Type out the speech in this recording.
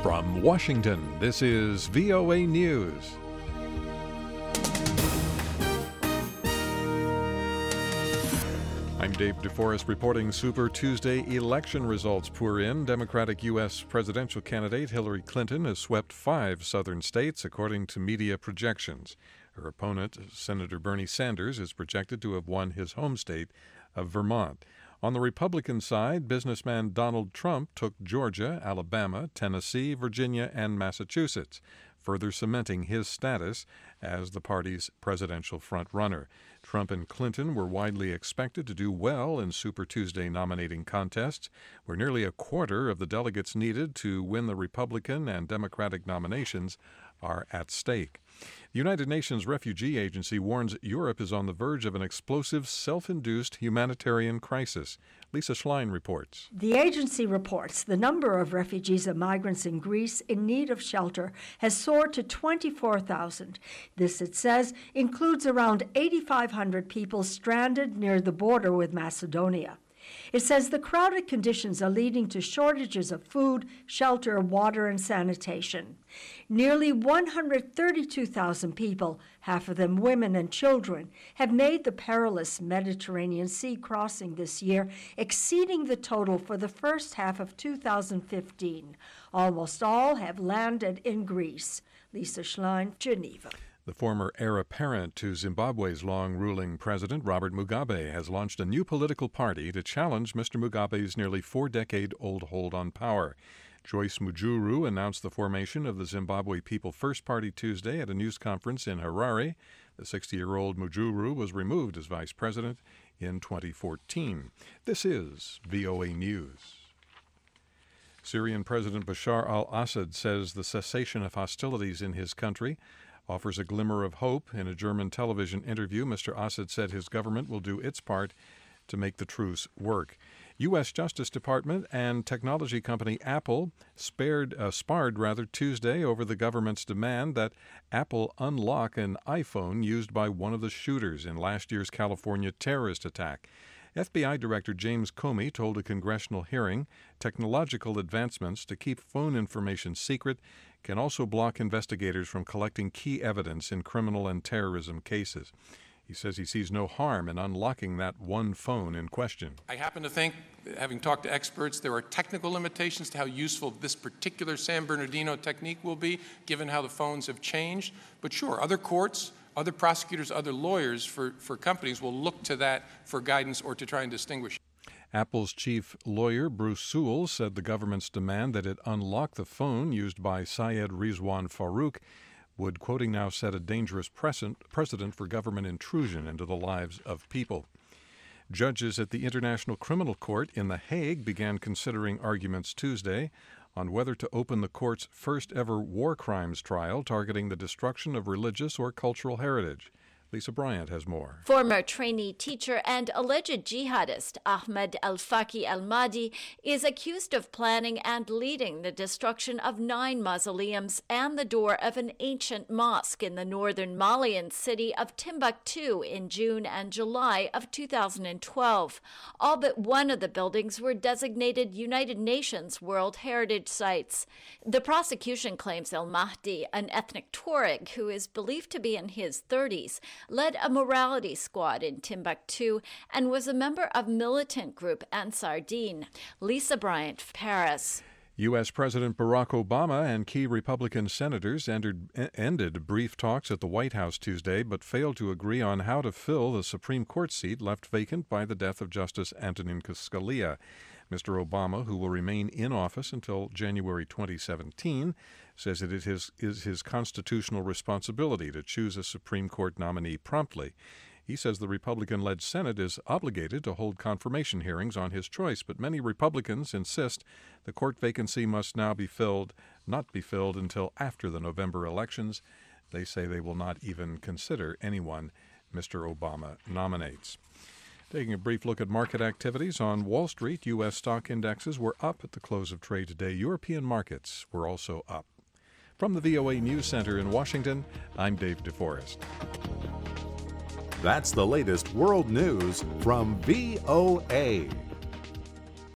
From Washington, this is VOA News. I'm Dave DeForest reporting Super Tuesday election results pour in. Democratic U.S. presidential candidate Hillary Clinton has swept 5 southern states, according to media projections. Her opponent, Senator Bernie Sanders, is projected to have won his home state of Vermont. On the Republican side, businessman Donald Trump took Georgia, Alabama, Tennessee, Virginia, and Massachusetts, further cementing his status as the party's presidential frontrunner. Trump and Clinton were widely expected to do well in Super Tuesday nominating contests, where nearly a quarter of the delegates needed to win the Republican and Democratic nominations are at stake. The United Nations Refugee Agency warns Europe is on the verge of an explosive, self-induced humanitarian crisis. Lisa Schlein reports. The agency reports the number of refugees and migrants in Greece in need of shelter has soared to 24,000. This, it says, includes around 8,500 people stranded near the border with Macedonia. It says the crowded conditions are leading to shortages of food, shelter, water, and sanitation. Nearly 132,000 people, half of them women and children, have made the perilous Mediterranean Sea crossing this year, exceeding the total for the first half of 2015. Almost all have landed in Greece. Lisa Schlein, Geneva. The former heir apparent to Zimbabwe's long-ruling president, Robert Mugabe, has launched a new political party to challenge Mr. Mugabe's nearly 4-decade-old hold on power. Joyce Mujuru announced the formation of the Zimbabwe People First Party Tuesday at a news conference in Harare. The 60-year-old Mujuru was removed as vice president in 2014. This is VOA News. Syrian President Bashar al-Assad says the cessation of hostilities in his country offers a glimmer of hope. In a German television interview, Mr. Assad said his government will do its part to make the truce work. U.S. Justice Department and technology company Apple sparred Tuesday over the government's demand that Apple unlock an iPhone used by one of the shooters in last year's California terrorist attack. FBI Director James Comey told a congressional hearing technological advancements to keep phone information secret can also block investigators from collecting key evidence in criminal and terrorism cases. He says he sees no harm in unlocking that one phone in question. I happen to think, having talked to experts, there are technical limitations to how useful this particular San Bernardino technique will be, given how the phones have changed. But sure, other courts, other prosecutors, other lawyers for companies will look to that for guidance or to try and distinguish. Apple's chief lawyer, Bruce Sewell, said the government's demand that it unlock the phone used by Syed Rizwan Farouk would, quoting now, set a dangerous precedent for government intrusion into the lives of people. Judges at the International Criminal Court in The Hague began considering arguments Tuesday on whether to open the court's first-ever war crimes trial targeting the destruction of religious or cultural heritage. Lisa Bryant has more. Former trainee teacher and alleged jihadist Ahmed Al-Faki Al-Mahdi is accused of planning and leading the destruction of 9 mausoleums and the door of an ancient mosque in the northern Malian city of Timbuktu in June and July of 2012. All but one of the buildings were designated United Nations World Heritage Sites. The prosecution claims Al-Mahdi, an ethnic Tuareg who is believed to be in his 30s, led a morality squad in Timbuktu and was a member of militant group Ansar Dine. Lisa Bryant, Paris. U.S. President Barack Obama and key Republican senators ended brief talks at the White House Tuesday, but failed to agree on how to fill the Supreme Court seat left vacant by the death of Justice Antonin Scalia. Mr. Obama, who will remain in office until January 2017, says it is his constitutional responsibility to choose a Supreme Court nominee promptly. He says the Republican-led Senate is obligated to hold confirmation hearings on his choice, but many Republicans insist the court vacancy must now not be filled until after the November elections. They say they will not even consider anyone Mr. Obama nominates. Taking a brief look at market activities on Wall Street, U.S. stock indexes were up at the close of trade today. European markets were also up. From the VOA News Center in Washington, I'm Dave DeForest. That's the latest world news from VOA.